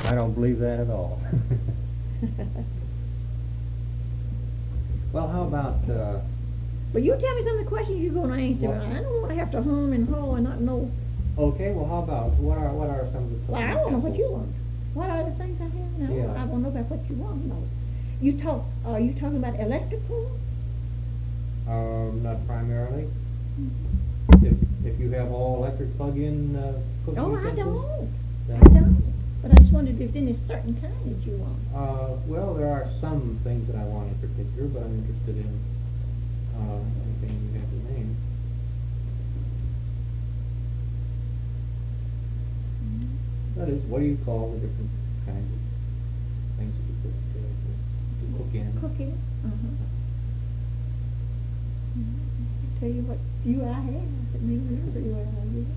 I don't believe that at all. Well, how about, Well, you tell me some of the questions you're going to answer. What? I don't want to have to hum and haw and not know. okay, well, how about, what are some of the... Well, I don't know what you want. What are the things I have? No, Yeah. I want to know about what you want. No. Are you talking about electrical? Not primarily. If you have all electric plug-in cooking Oh, I utensils, don't. then- I don't. But I just wondered if there's any certain kind that you want. Well, there are some things that I want in particular, but I'm interested in anything you have to name. That is, what do you call the different kinds of things that you put to cook in? Cooking? Uh-huh. I'll tell you what few I have. It may be pretty well I use it.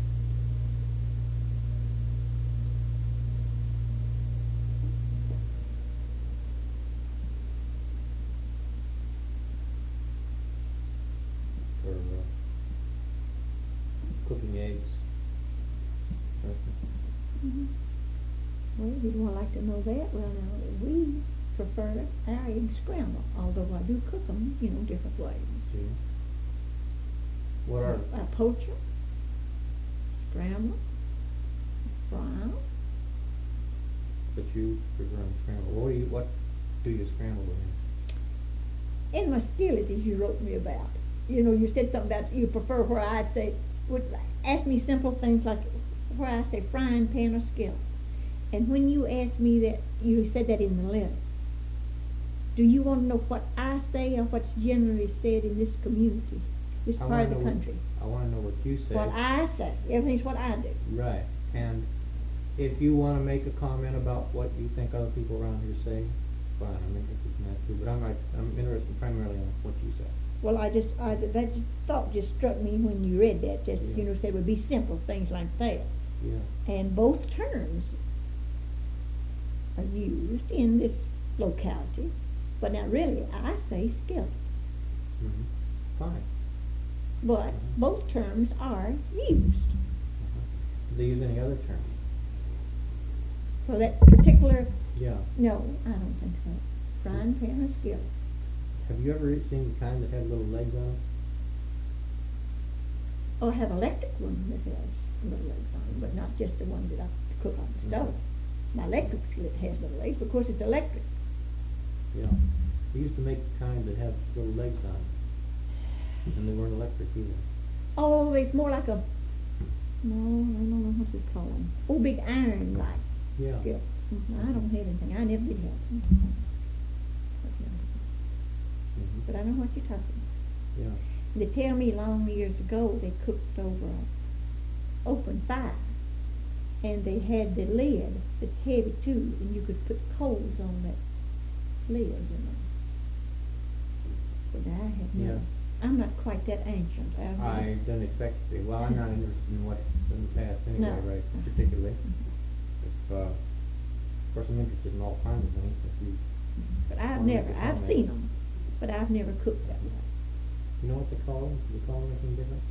For cooking eggs. Mm-hmm. Well, you'd want like to know that. Well, now, we prefer our eggs scrambled, although I do cook them, different ways. See? What are... I poach them, scramble, fry them. But you prefer them scrambled. What do you scramble them in? In my skillet, as you wrote me about, you said something about you prefer where I'd say, ask me simple things like where I say frying pan or skillet. And when you asked me that, you said that in the letter. Do you want to know what I say or what's generally said in this community, this part of the country? I want to know what you say. What I say. Everything's what I do. Right. And if you want to make a comment about what you think other people around here say, fine, I'm interested in that too. But I'm interested primarily in what you say. Well, that thought just struck me when you read that. Just Yeah. Said it would be simple things like that. Yeah. And both terms are used in this locality, but now really I say skillet. Mm-hmm. Fine. But both terms are used Do they use any other terms? for that particular. Yeah. No, I don't think so. Frying pan or skillet. Have you ever seen the kind that have little legs on them? Or have electric one that has little legs on it, but not just the one that I cook on the stove. My electric skillet has little legs, but of course it's electric. Yeah. They used to make the kind that have little legs on them. And they weren't electric either. Oh, it's more like a, no, I don't know what you call them. Oh, big iron like Yeah. skillet. I don't have anything. I never did have them. Mm-hmm. But I know what you're talking about. Yeah. They tell me long years ago they cooked over an open fire, and they had the lid that's heavy too, and you could put coals on that lid, But I have never. Yeah. I'm not quite that ancient. I didn't expect to be. Well, I'm not interested in what's in the past anyway, No. right, particularly. Of course, I'm interested in all kinds of things. If you But I've wanna never. make a I've comment. seen them, but I've never cooked that way. You know what they call them? Do they call them anything different?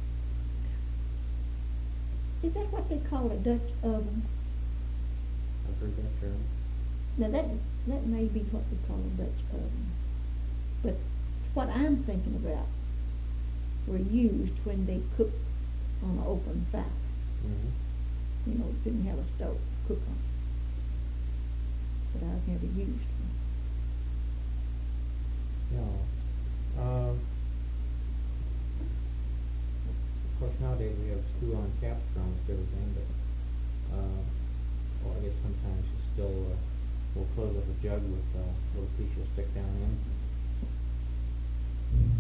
Is that what they call a Dutch oven? I've heard that term. Now that may be what they call a Dutch oven. But what I'm thinking about were used when they cooked on an open fire. Mm-hmm. Didn't have a stove to cook on. But I've never used one. Yeah. Of course, nowadays we have screw-on caps for almost everything, but I guess sometimes you still will close up a jug with a little piece you'll stick down in.